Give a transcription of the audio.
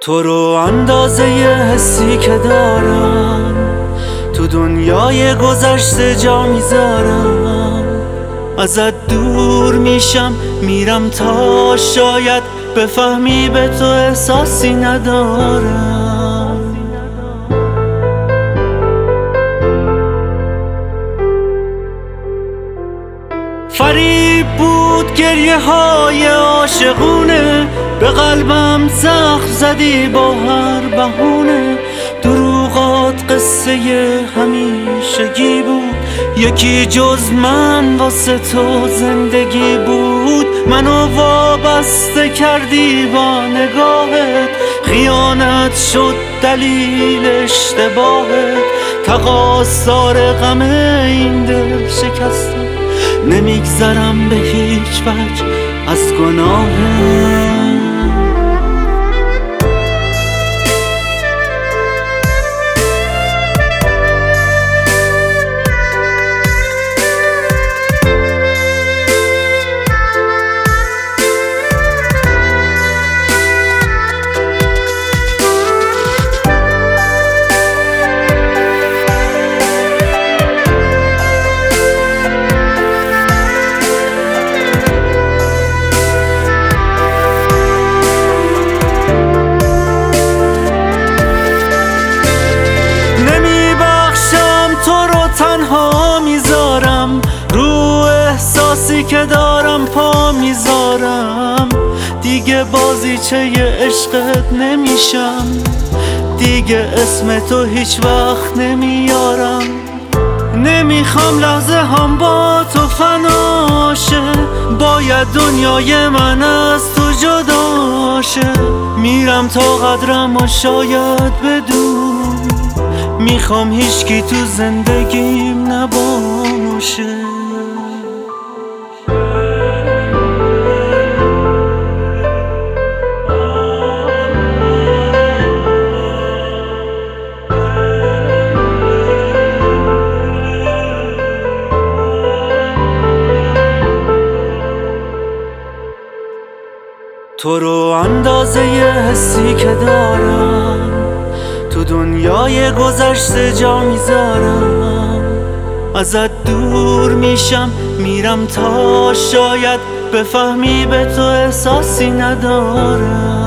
تو رو اندازه حسی که دارم تو دنیای گذشته جا میذارم. ازت دور میشم میرم تا شاید بفهمی به تو احساسی ندارم. فریب بود گریه های عاشقونه، به قلبم زخم زدی با هر بهونه. دروغات قصه همیشگی بود، یکی جز من واسه تو زندگی بود. منو وابسته کردی با نگاهت، خیانت شد دلیل اشتباهت. تقاصر غم این دل شکستم، نمیگذرم به هیچ وجه از گناهت. تنها میذارم رو احساسی که دارم پا میذارم. دیگه بازیچه عشقت نمیشم، دیگه اسم تو هیچ وقت نمیارم. نمیخوام لحظه هم با تو فناشه، باید دنیای من از تو جداشه. میرم تا قدرم و شاید بدون، میخوام هیچکی تو زندگیم نباشه. تو رو اندازه حسی که دارم تو دنیای گذشته جا میذارم. ازت دور میشم میرم تا شاید بفهمی به تو احساسی ندارم.